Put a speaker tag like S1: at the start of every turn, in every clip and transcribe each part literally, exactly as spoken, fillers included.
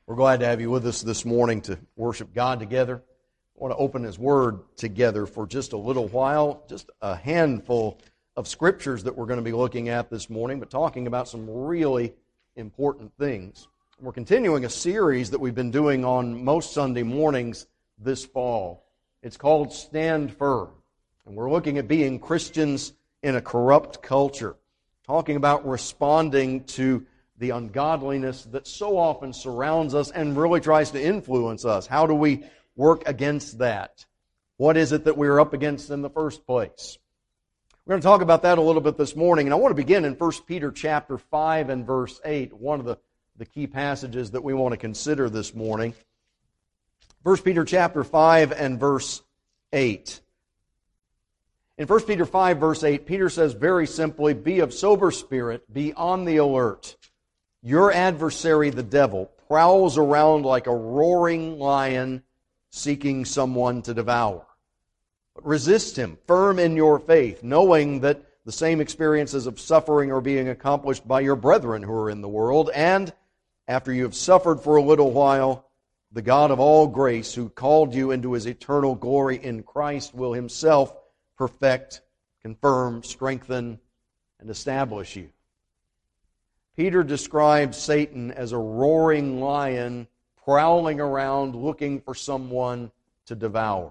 S1: We're glad to have you with us this morning to worship God together. I want to open His Word together for just a little while, just a handful of scriptures that we're going to be looking at this morning, but talking about some really important things. We're continuing a series that we've been doing on most Sunday mornings this fall. It's called Stand Firm, and we're looking at being Christians in a corrupt culture, talking about responding to the ungodliness that so often surrounds us and really tries to influence us. How do we work against that? What is it that we're up against in the first place? We're going to talk about that a little bit this morning, and I want to begin in First Peter chapter five and verse eight, one of the, the key passages that we want to consider this morning. First Peter chapter five and verse eight. In First Peter five verse eight, Peter says very simply, "Be of sober spirit, be on the alert. Your adversary, the devil, prowls around like a roaring lion seeking someone to devour. But resist him, firm in your faith, knowing that the same experiences of suffering are being accomplished by your brethren who are in the world. And after you have suffered for a little while, the God of all grace, who called you into His eternal glory in Christ, will Himself perfect, confirm, strengthen, and establish you." Peter describes Satan as a roaring lion prowling around looking for someone to devour.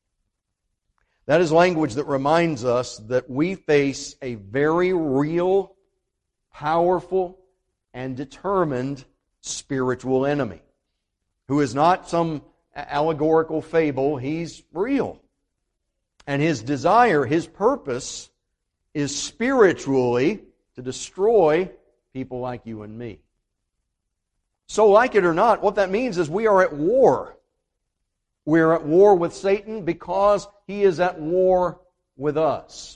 S1: That is language that reminds us that we face a very real, powerful, and determined spiritual enemy who is not some allegorical fable. He's real. And his desire, his purpose, is spiritually to destroy people like you and me. So, like it or not, what that means is we are at war. We are at war with Satan because he is at war with us.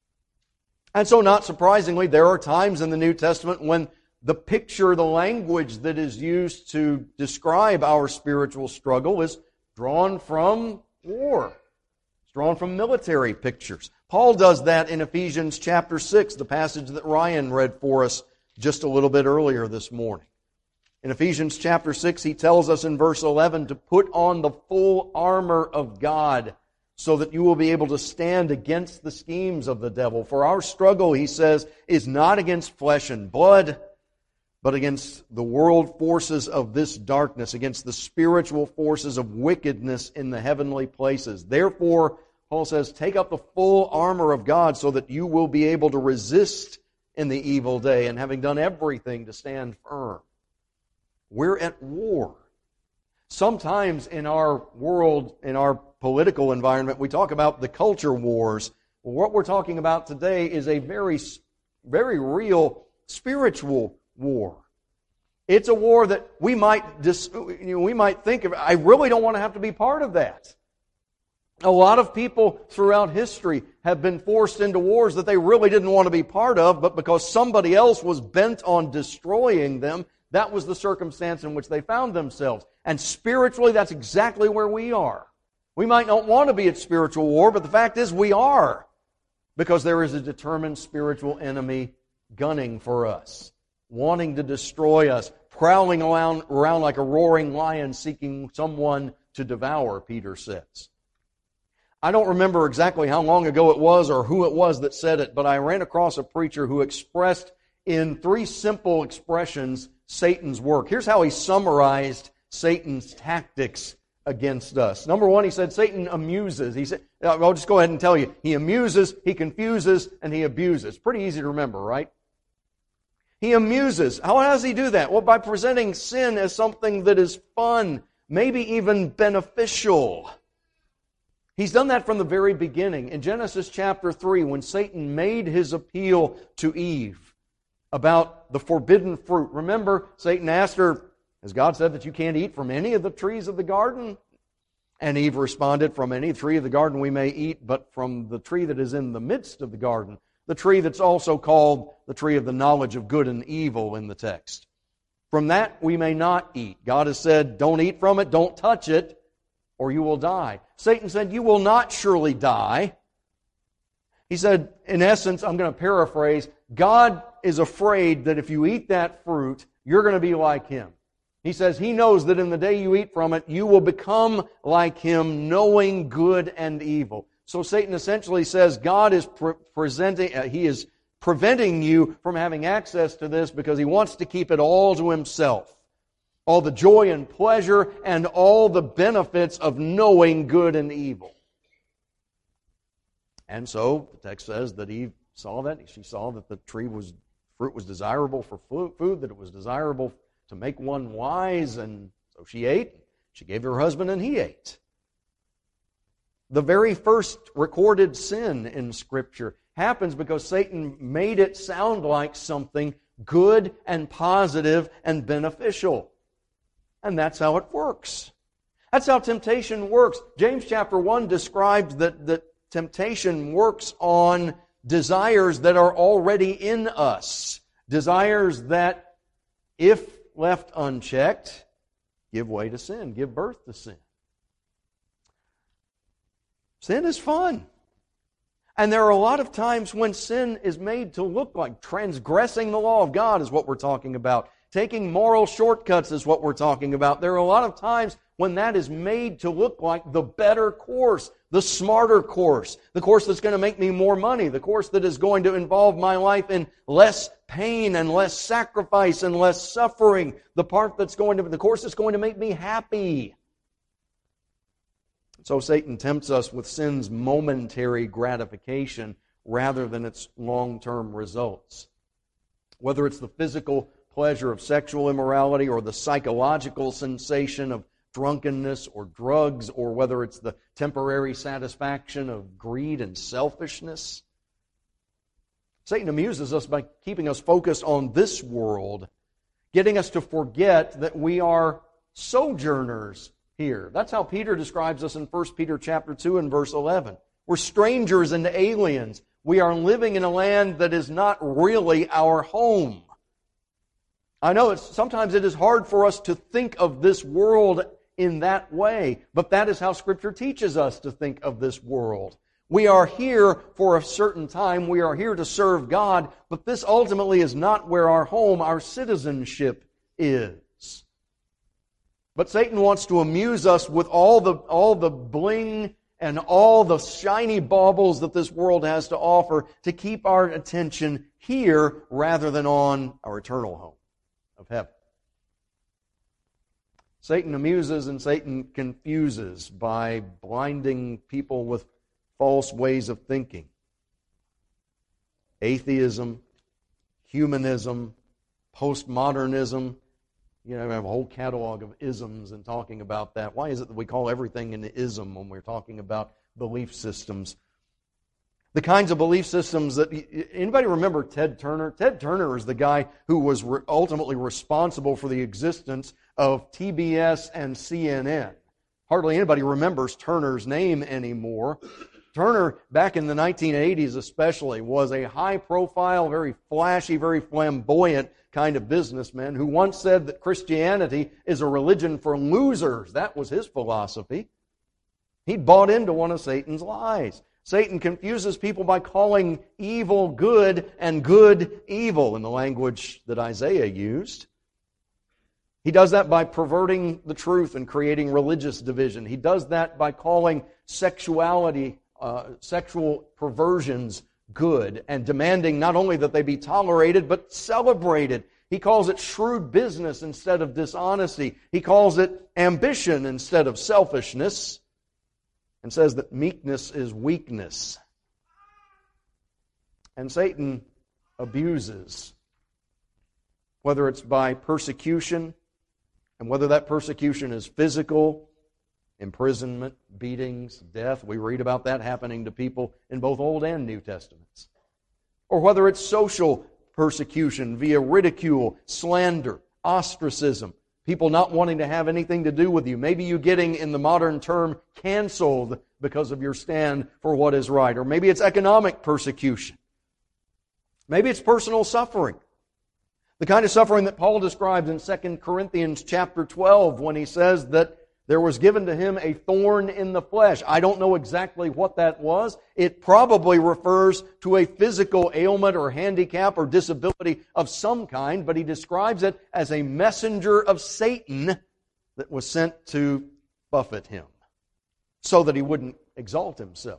S1: And so, not surprisingly, there are times in the New Testament when the picture, the language that is used to describe our spiritual struggle is drawn from war. It's drawn from military pictures. Paul does that in Ephesians chapter six, the passage that Ryan read for us just a little bit earlier this morning. In Ephesians chapter six, he tells us in verse eleven to put on the full armor of God so that you will be able to stand against the schemes of the devil. For our struggle, he says, is not against flesh and blood, but against the world forces of this darkness, against the spiritual forces of wickedness in the heavenly places. Therefore, Paul says, take up the full armor of God so that you will be able to resist in the evil day, and having done everything to stand firm. We're at war. Sometimes in our world, in our political environment, we talk about the culture wars. Well, what we're talking about today is a very, very real spiritual war. It's a war that we might dis, you know, we might think of. I really don't want to have to be part of that. A lot of people throughout history have been forced into wars that they really didn't want to be part of, but because somebody else was bent on destroying them, that was the circumstance in which they found themselves. And spiritually, that's exactly where we are. We might not want to be at spiritual war, but the fact is we are, because there is a determined spiritual enemy gunning for us, wanting to destroy us, prowling around, around like a roaring lion seeking someone to devour, Peter says. I don't remember exactly how long ago it was or who it was that said it, but I ran across a preacher who expressed in three simple expressions Satan's work. Here's how he summarized Satan's tactics against us. Number one, he said Satan amuses. He said, I'll just go ahead and tell you, he amuses, he confuses, and he abuses. Pretty easy to remember, right? He amuses. How does he do that? Well, by presenting sin as something that is fun, maybe even beneficial. He's done that from the very beginning. In Genesis chapter three, when Satan made his appeal to Eve about the forbidden fruit. Remember, Satan asked her, has God said that you can't eat from any of the trees of the garden? And Eve responded, from any tree of the garden we may eat, but from the tree that is in the midst of the garden, the tree that's also called the tree of the knowledge of good and evil in the text. From that we may not eat. God has said, don't eat from it, don't touch it, or you will die. Satan said, you will not surely die. He said, in essence, I'm going to paraphrase, God is afraid that if you eat that fruit, you're going to be like Him. He says he knows that in the day you eat from it, you will become like him, knowing good and evil. So Satan essentially says God is pre- presenting, uh, he is preventing you from having access to this because he wants to keep it all to himself. All the joy and pleasure and all the benefits of knowing good and evil. And so the text says that Eve saw that. She saw that the tree was, fruit was desirable for food, that it was desirable to make one wise, and so she ate. She gave her husband and he ate. The very first recorded sin in Scripture happens because Satan made it sound like something good and positive and beneficial. And that's how it works. That's how temptation works. James chapter one describes that, that temptation works on desires that are already in us. Desires that, if left unchecked, give way to sin, give birth to sin. Sin is fun. And there are a lot of times when sin is made to look like transgressing the law of God is what we're talking about. Taking moral shortcuts is what we're talking about. There are a lot of times when that is made to look like the better course, the smarter course, the course that's going to make me more money, the course that is going to involve my life in less pain and less sacrifice and less suffering, the part that's going to, the course that's going to make me happy. So Satan tempts us with sin's momentary gratification rather than its long-term results. Whether it's the physical pleasure of sexual immorality or the psychological sensation of drunkenness or drugs, or whether it's the temporary satisfaction of greed and selfishness. Satan amuses us by keeping us focused on this world, getting us to forget that we are sojourners here. That's how Peter describes us in First Peter chapter two and verse eleven. We're strangers and aliens. We are living in a land that is not really our home. I know it's, sometimes it is hard for us to think of this world in that way, but that is how Scripture teaches us to think of this world. We are here for a certain time. We are here to serve God, but this ultimately is not where our home, our citizenship is. But Satan wants to amuse us with all the, all the bling and all the shiny baubles that this world has to offer to keep our attention here rather than on our eternal home of heaven. Satan amuses and Satan confuses by blinding people with false ways of thinking. Atheism, humanism, postmodernism. You know, we have a whole catalog of isms and talking about that. Why is it that we call everything an ism when we're talking about belief systems? The kinds of belief systems that... Anybody remember Ted Turner? Ted Turner is the guy who was re- ultimately responsible for the existence of T B S and C N N. Hardly anybody remembers Turner's name anymore. Turner, back in the nineteen eighties especially, was a high-profile, very flashy, very flamboyant kind of businessman who once said that Christianity is a religion for losers. That was his philosophy. He'd bought into one of Satan's lies. Satan confuses people by calling evil good and good evil in the language that Isaiah used. He does that by perverting the truth and creating religious division. He does that by calling sexuality, uh, sexual perversions good and demanding not only that they be tolerated but celebrated. He calls it shrewd business instead of dishonesty. He calls it ambition instead of selfishness, and says that meekness is weakness. And Satan abuses, whether it's by persecution, and whether that persecution is physical, imprisonment, beatings, death. We read about that happening to people in both Old and New Testaments. Or whether it's social persecution via ridicule, slander, ostracism, people not wanting to have anything to do with you. Maybe you getting, in the modern term, canceled because of your stand for what is right. Or maybe it's economic persecution. Maybe it's personal suffering. The kind of suffering that Paul describes in Second Corinthians chapter twelve when he says that There was given to him a thorn in the flesh. I don't know exactly what that was. It probably refers to a physical ailment or handicap or disability of some kind, but he describes it as a messenger of Satan that was sent to buffet him so that he wouldn't exalt himself.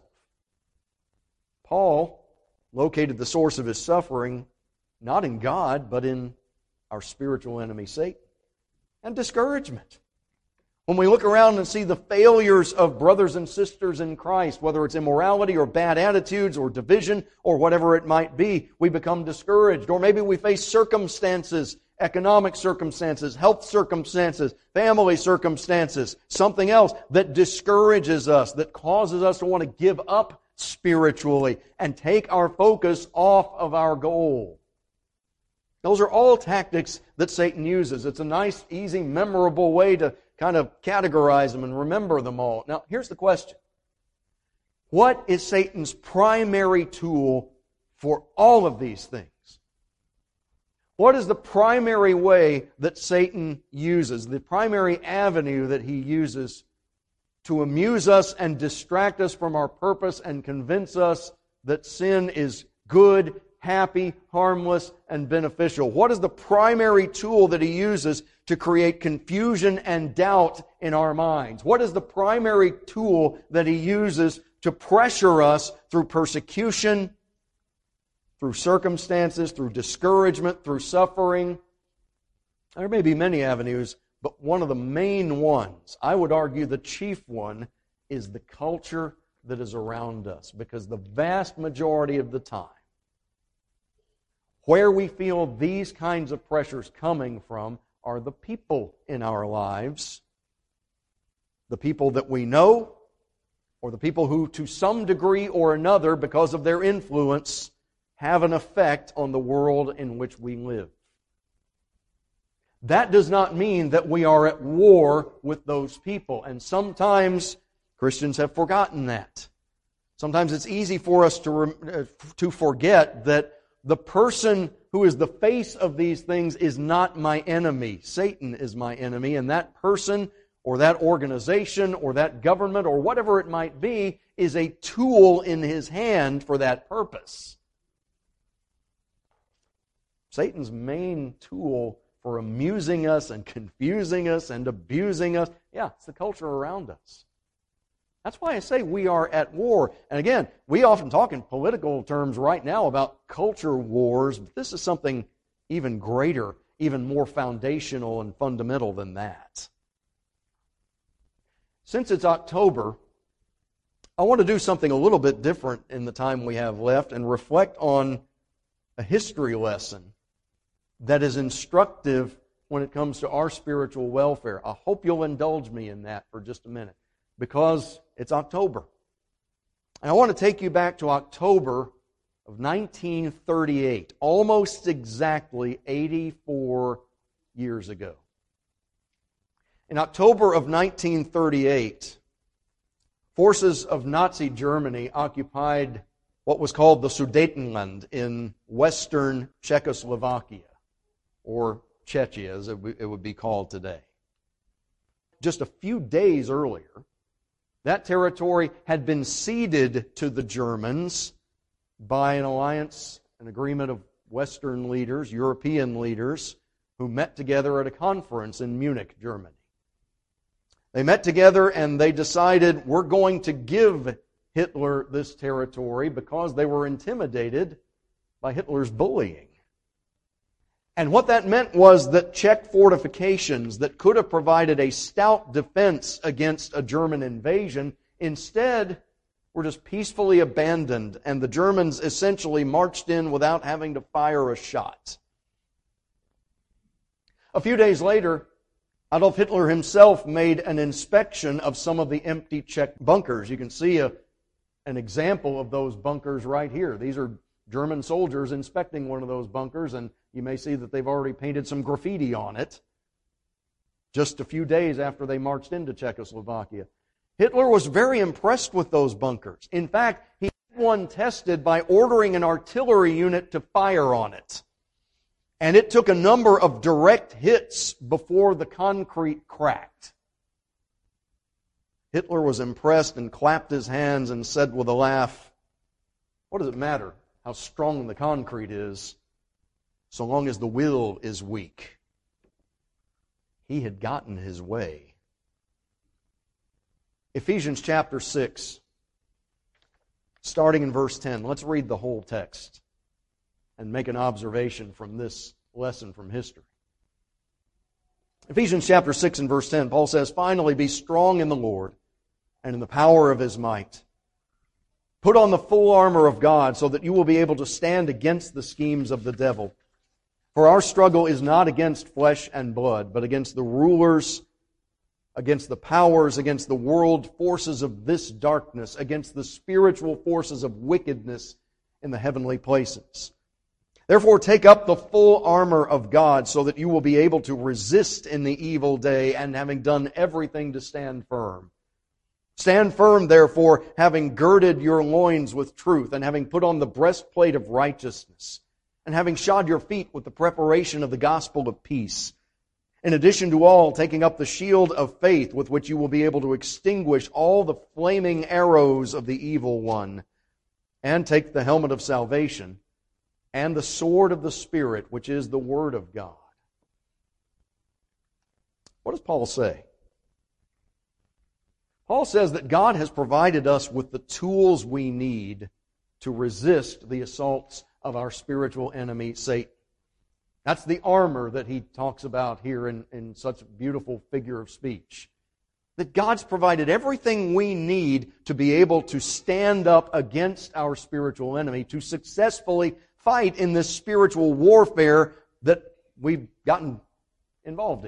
S1: Paul located the source of his suffering not in God, but in our spiritual enemy, Satan, and discouragement. When we look around and see the failures of brothers and sisters in Christ, whether it's immorality or bad attitudes or division or whatever it might be, we become discouraged. Or maybe we face circumstances, economic circumstances, health circumstances, family circumstances, something else that discourages us, that causes us to want to give up spiritually and take our focus off of our goal. Those are all tactics that Satan uses. It's a nice, easy, memorable way to kind of categorize them and remember them all. Now, here's the question. What is Satan's primary tool for all of these things? What is the primary way that Satan uses, the primary avenue that he uses to amuse us and distract us from our purpose and convince us that sin is good, happy, harmless, and beneficial? What is the primary tool that he uses to create confusion and doubt in our minds? What is the primary tool that he uses to pressure us through persecution, through circumstances, through discouragement, through suffering? There may be many avenues, but one of the main ones, I would argue the chief one, is the culture that is around us. Because the vast majority of the time, where we feel these kinds of pressures coming from are the people in our lives, the people that we know, or the people who, to some degree or another, because of their influence, have an effect on the world in which we live. That does not mean that we are at war with those people, and sometimes Christians have forgotten that. Sometimes it's easy for us to, to forget that the person who is the face of these things is not my enemy. Satan is my enemy, and that person or that organization or that government or whatever it might be is a tool in his hand for that purpose. Satan's main tool for amusing us and confusing us and abusing us, yeah, it's the culture around us. That's why I say we are at war. And again, we often talk in political terms right now about culture wars, but this is something even greater, even more foundational and fundamental than that. Since it's October, I want to do something a little bit different in the time we have left and reflect on a history lesson that is instructive when it comes to our spiritual welfare. I hope you'll indulge me in that for just a minute, because it's October. And I want to take you back to October of nineteen thirty-eight, almost exactly eighty-four years ago. In October of nineteen thirty-eight, forces of Nazi Germany occupied what was called the Sudetenland in western Czechoslovakia, or Czechia as it would be called today. Just a few days earlier, that territory had been ceded to the Germans by an alliance, an agreement of Western leaders, European leaders, who met together at a conference in Munich, Germany. They met together and they decided, we're going to give Hitler this territory because they were intimidated by Hitler's bullying. And what that meant was that Czech fortifications that could have provided a stout defense against a German invasion instead were just peacefully abandoned, and the Germans essentially marched in without having to fire a shot. A few days later, Adolf Hitler himself made an inspection of some of the empty Czech bunkers. You can see a, an example of those bunkers right here. These are German soldiers inspecting one of those bunkers, and you may see that they've already painted some graffiti on it just a few days after they marched into Czechoslovakia. Hitler was very impressed with those bunkers. In fact, he had one tested by ordering an artillery unit to fire on it. And it took a number of direct hits before the concrete cracked. Hitler was impressed and clapped his hands and said with a laugh, "What does it matter how strong the concrete is, so long as the will is weak?" He had gotten his way. Ephesians chapter six, starting in verse ten. Let's read the whole text and make an observation from this lesson from history. Ephesians chapter six and verse ten, Paul says, "Finally, be strong in the Lord and in the power of His might. Put on the full armor of God so that you will be able to stand against the schemes of the devil. For our struggle is not against flesh and blood, but against the rulers, against the powers, against the world forces of this darkness, against the spiritual forces of wickedness in the heavenly places. Therefore, take up the full armor of God so that you will be able to resist in the evil day, and having done everything to stand firm. Stand firm, therefore, having girded your loins with truth, and having put on the breastplate of righteousness, and having shod your feet with the preparation of the gospel of peace. In addition to all, taking up the shield of faith with which you will be able to extinguish all the flaming arrows of the evil one, and take the helmet of salvation and the sword of the Spirit, which is the Word of God." What does Paul say? Paul says that God has provided us with the tools we need to resist the assaults of our spiritual enemy, Satan. That's the armor that he talks about here in, in such a beautiful figure of speech. That God's provided everything we need to be able to stand up against our spiritual enemy, to successfully fight in this spiritual warfare that we've gotten involved in.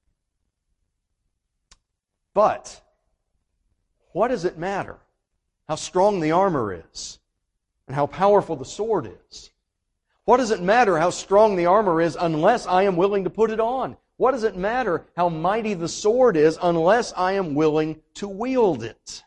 S1: But what does it matter how strong the armor is and how powerful the sword is? What does it matter how strong the armor is unless I am willing to put it on? What does it matter how mighty the sword is unless I am willing to wield it?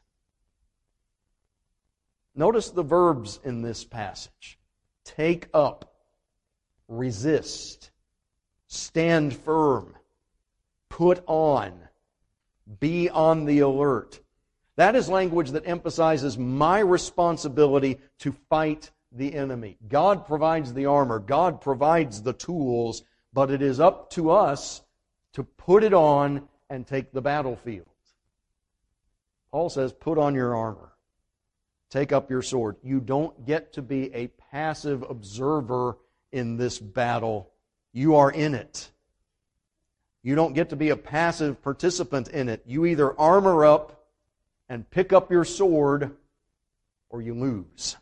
S1: Notice the verbs in this passage. Take up, resist, stand firm, put on, be on the alert. That is language that emphasizes my responsibility to fight the enemy. God provides the armor. God provides the tools, but it is up to us to put it on and take the battlefield. Paul says, put on your armor. Take up your sword. You don't get to be a passive observer in this battle. You are in it. You don't get to be a passive participant in it. You either armor up and pick up your sword, or you lose.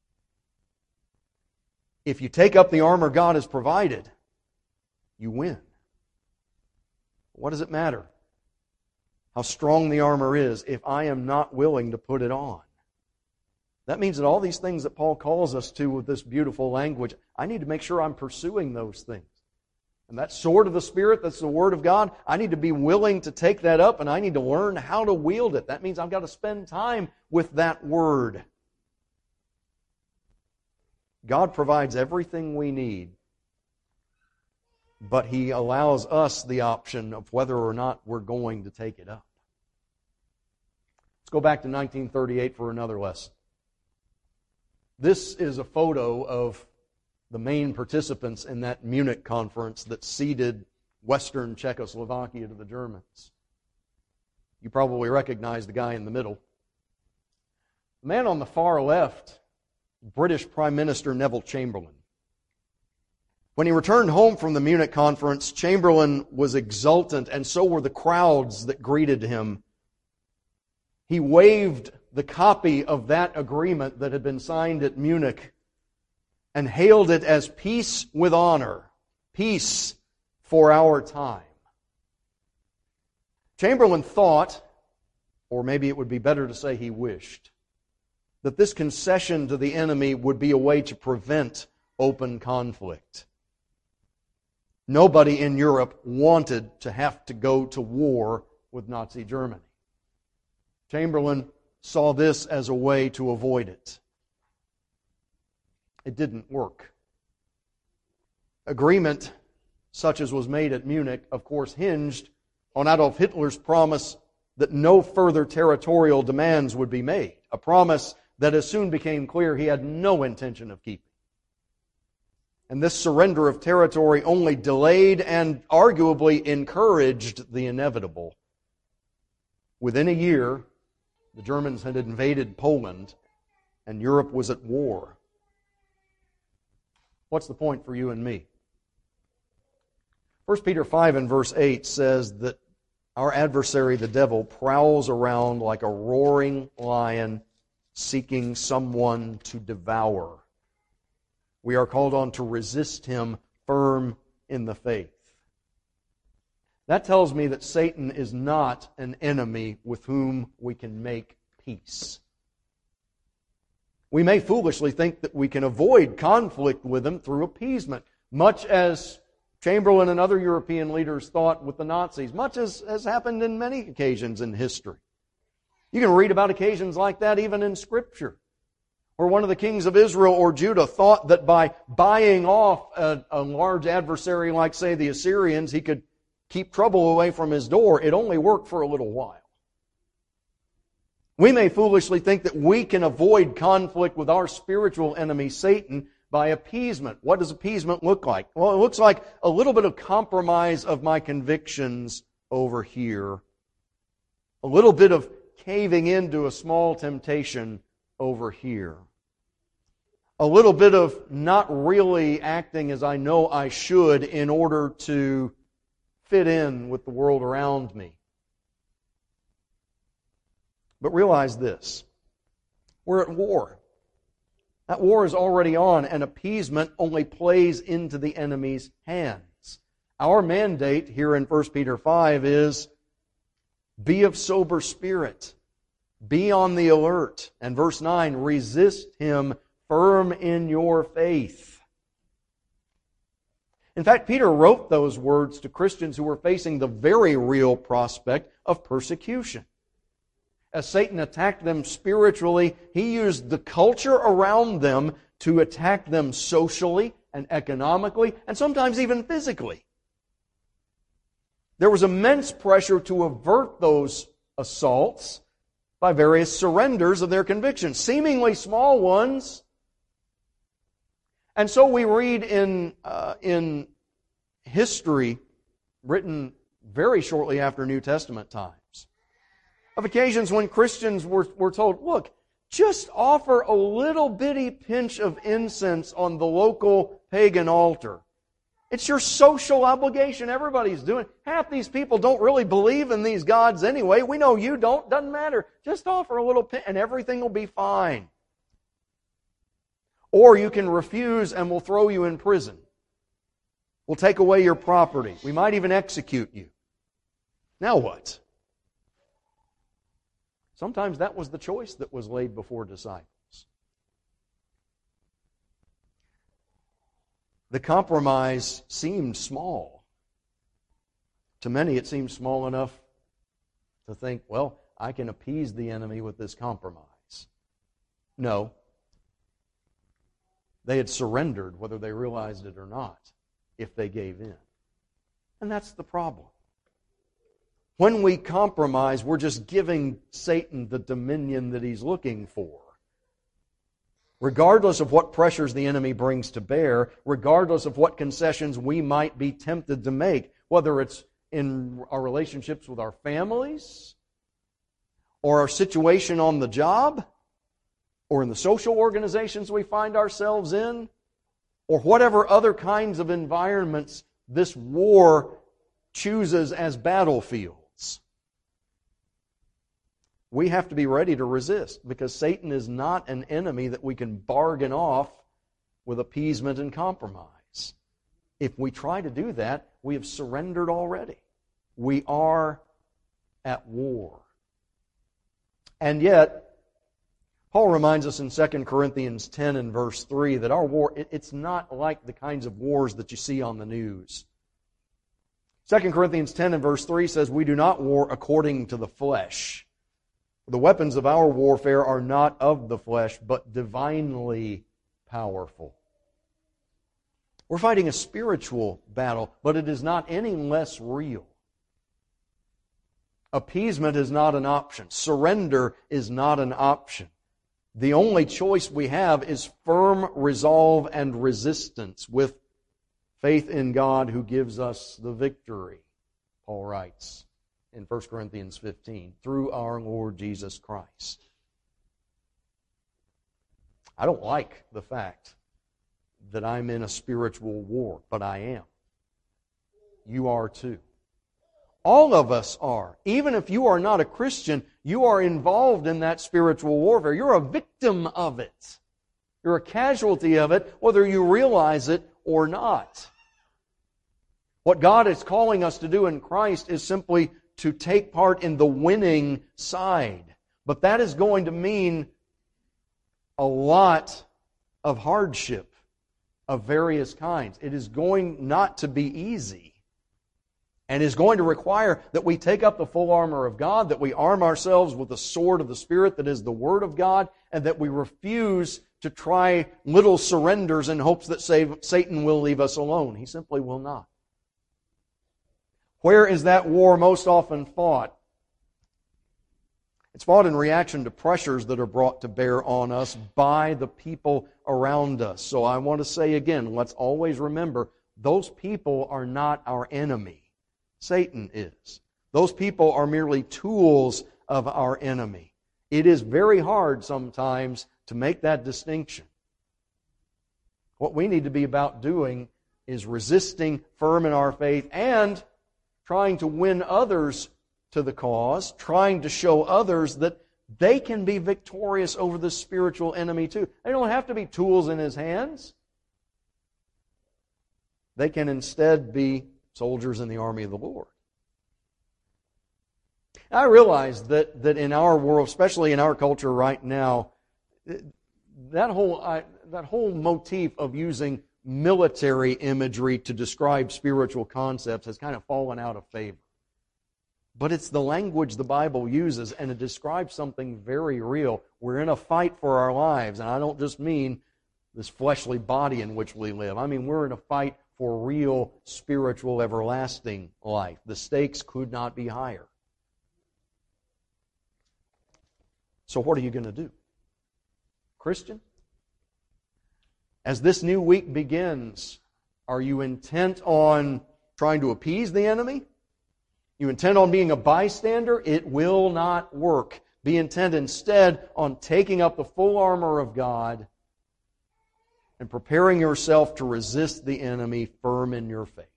S1: If you take up the armor God has provided, you win. What does it matter how strong the armor is if I am not willing to put it on? That means that all these things that Paul calls us to with this beautiful language, I need to make sure I'm pursuing those things. And that sword of the Spirit, that's the Word of God, I need to be willing to take that up, and I need to learn how to wield it. That means I've got to spend time with that Word. God provides everything we need, but He allows us the option of whether or not we're going to take it up. Let's go back to nineteen thirty-eight for another lesson. This is a photo of the main participants in that Munich conference that ceded Western Czechoslovakia to the Germans. You probably recognize the guy in the middle. The man on the far left, British Prime Minister Neville Chamberlain. When he returned home from the Munich conference, Chamberlain was exultant, and so were the crowds that greeted him. He waved the copy of that agreement that had been signed at Munich and hailed it as peace with honor, peace for our time. Chamberlain thought, or maybe it would be better to say he wished, that this concession to the enemy would be a way to prevent open conflict. Nobody in Europe wanted to have to go to war with Nazi Germany. Chamberlain saw this as a way to avoid it. It didn't work. Agreement, such as was made at Munich, of course, hinged on Adolf Hitler's promise that no further territorial demands would be made, a promise that as soon became clear he had no intention of keeping. And this surrender of territory only delayed and arguably encouraged the inevitable. Within a year, the Germans had invaded Poland, and Europe was at war. What's the point for you and me? First Peter five and verse eight says that our adversary, the devil, prowls around like a roaring lion seeking someone to devour. We are called on to resist him firm in the faith. That tells me that Satan is not an enemy with whom we can make peace. We may foolishly think that we can avoid conflict with him through appeasement, much as Chamberlain and other European leaders thought with the Nazis, much as has happened in many occasions in history. You can read about occasions like that even in Scripture, where one of the kings of Israel or Judah thought that by buying off a, a large adversary like, say, the Assyrians, he could keep trouble away from his door. It only worked for a little while. We may foolishly think that we can avoid conflict with our spiritual enemy, Satan, by appeasement. What does appeasement look like? Well, it looks like a little bit of compromise of my convictions over here. A little bit of caving into a small temptation over here. A little bit of not really acting as I know I should in order to fit in with the world around me. But realize this. We're at war. That war is already on, and appeasement only plays into the enemy's hands. Our mandate here in First Peter five is, be of sober spirit. Be on the alert. And verse nine, resist him firm in your faith. In fact, Peter wrote those words to Christians who were facing the very real prospect of persecution. As Satan attacked them spiritually, he used the culture around them to attack them socially and economically, and sometimes even physically. There was immense pressure to avert those assaults by various surrenders of their convictions, seemingly small ones. And so we read in, uh, in history written very shortly after New Testament times of occasions when Christians were, were told, look, just offer a little bitty pinch of incense on the local pagan altar. It's your social obligation. Everybody's doing it. Half these people don't really believe in these gods anyway. We know you don't. Doesn't matter. Just offer a little pinch and everything will be fine. Or you can refuse and we'll throw you in prison. We'll take away your property. We might even execute you. Now what? Sometimes that was the choice that was laid before disciples. The compromise seemed small. To many it seemed small enough to think, well, I can appease the enemy with this compromise. No. They had surrendered, whether they realized it or not, if they gave in. And that's the problem. When we compromise, we're just giving Satan the dominion that he's looking for. Regardless of what pressures the enemy brings to bear, regardless of what concessions we might be tempted to make, whether it's in our relationships with our families, or our situation on the job, or in the social organizations we find ourselves in, or whatever other kinds of environments this war chooses as battlefields. We have to be ready to resist, because Satan is not an enemy that we can bargain off with appeasement and compromise. If we try to do that, we have surrendered already. We are at war. And yet, Paul reminds us in Second Corinthians ten and verse three that our war, it's not like the kinds of wars that you see on the news. Second Corinthians ten and verse three says, we do not war according to the flesh. The weapons of our warfare are not of the flesh, but divinely powerful. We're fighting a spiritual battle, but it is not any less real. Appeasement is not an option. Surrender is not an option. The only choice we have is firm resolve and resistance with faith in God who gives us the victory, Paul writes in First Corinthians fifteen, through our Lord Jesus Christ. I don't like the fact that I'm in a spiritual war, but I am. You are too. All of us are. Even if you are not a Christian, you are involved in that spiritual warfare. You're a victim of it. You're a casualty of it, whether you realize it or not. What God is calling us to do in Christ is simply to take part in the winning side. But that is going to mean a lot of hardship of various kinds. It is going not to be easy. And is going to require that we take up the full armor of God, that we arm ourselves with the sword of the Spirit that is the Word of God, and that we refuse to try little surrenders in hopes that Satan will leave us alone. He simply will not. Where is that war most often fought? It's fought in reaction to pressures that are brought to bear on us by the people around us. So I want to say again, let's always remember, those people are not our enemy. Satan is. Those people are merely tools of our enemy. It is very hard sometimes to make that distinction. What we need to be about doing is resisting firm in our faith and trying to win others to the cause, trying to show others that they can be victorious over the spiritual enemy too. They don't have to be tools in his hands. They can instead be soldiers in the army of the Lord. I realize that, that in our world, especially in our culture right now, that whole, I, that whole motif of using military imagery to describe spiritual concepts has kind of fallen out of favor. But it's the language the Bible uses, and it describes something very real. We're in a fight for our lives, and I don't just mean this fleshly body in which we live. I mean, we're in a fight for real, spiritual, everlasting life. The stakes could not be higher. So what are you going to do? Christian? As this new week begins, are you intent on trying to appease the enemy? You intent on being a bystander? It will not work. Be intent instead on taking up the full armor of God and preparing yourself to resist the enemy firm in your faith.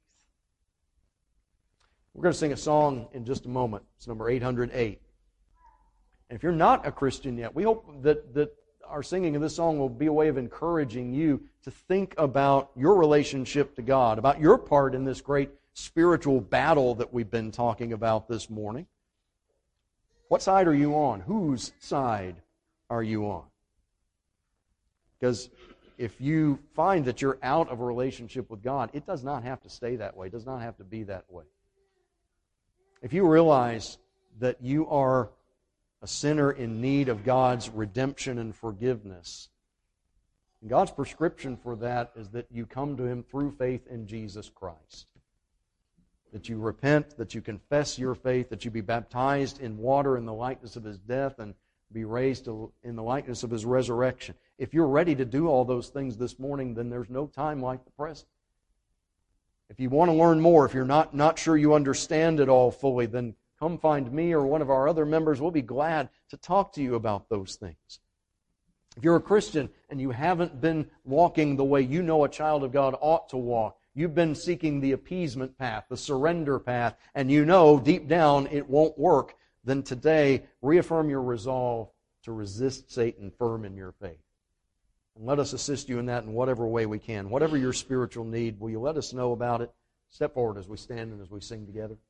S1: We're going to sing a song in just a moment. It's number eight hundred eight. And if you're not a Christian yet, we hope that, that our singing of this song will be a way of encouraging you to think about your relationship to God, about your part in this great spiritual battle that we've been talking about this morning. What side are you on? Whose side are you on? Because if you find that you're out of a relationship with God, it does not have to stay that way. It does not have to be that way. If you realize that you are a sinner in need of God's redemption and forgiveness, God's prescription for that is that you come to Him through faith in Jesus Christ. That you repent, that you confess your faith, that you be baptized in water in the likeness of His death and be raised to, in the likeness of His resurrection. If you're ready to do all those things this morning, then there's no time like the present. If you want to learn more, if you're not, not sure you understand it all fully, then come find me or one of our other members. We'll be glad to talk to you about those things. If you're a Christian and you haven't been walking the way you know a child of God ought to walk, you've been seeking the appeasement path, the surrender path, and you know deep down it won't work, then today reaffirm your resolve to resist Satan firm in your faith. And let us assist you in that in whatever way we can. Whatever your spiritual need, will you let us know about it? Step forward as we stand and as we sing together.